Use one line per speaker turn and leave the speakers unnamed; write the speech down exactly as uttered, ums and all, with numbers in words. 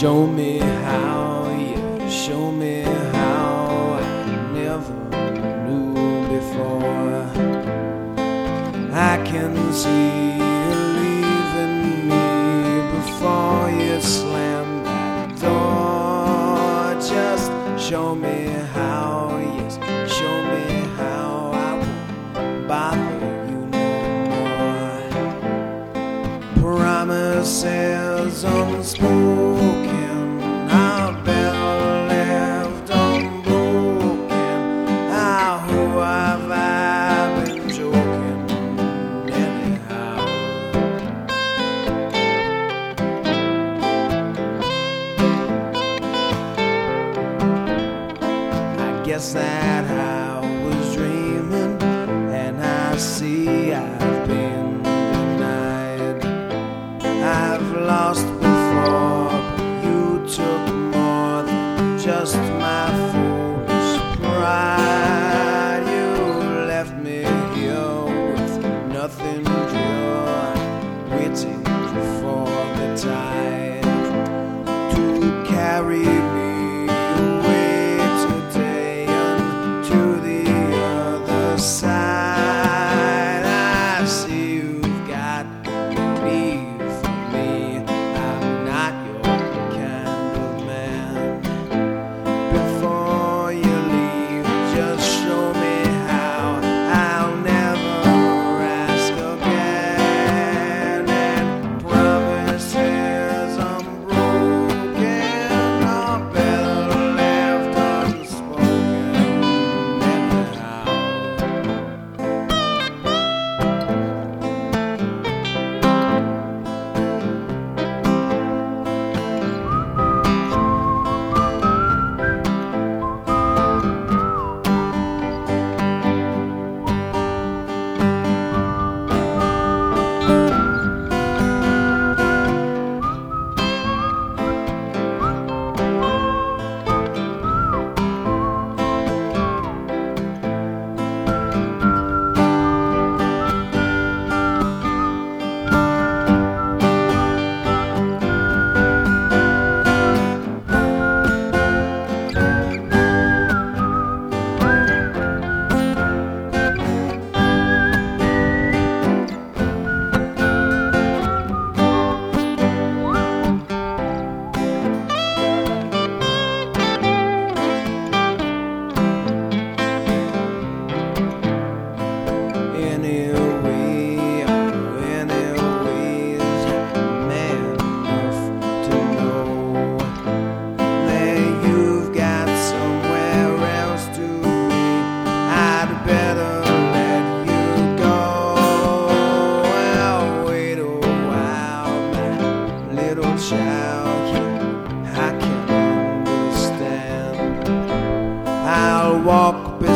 Show me how, yeah, show me how I never knew before. I can see you leaving me before you slam that door. Just show me how, yes, show me how I won't bother you no more. Promises unspoken, our bell left unbroken. Ah, who have I been joking anyhow? I guess that I was dreaming, and I see I've been denied. I've lost before, but you took more than just my foolish pride. You left me here with nothing pure, waiting for the tide to carry me away today unto the other side. I see you've got me for me. I'm not your kind of man. Before you leave, just show me how I'll never ask again. And promises unbroken are better left unspoken anyhow. Anyway, anyways, man enough to know that you've got somewhere else to be. I'd better let you go. Well, wait a while, my little child, yeah, I can understand. I'll walk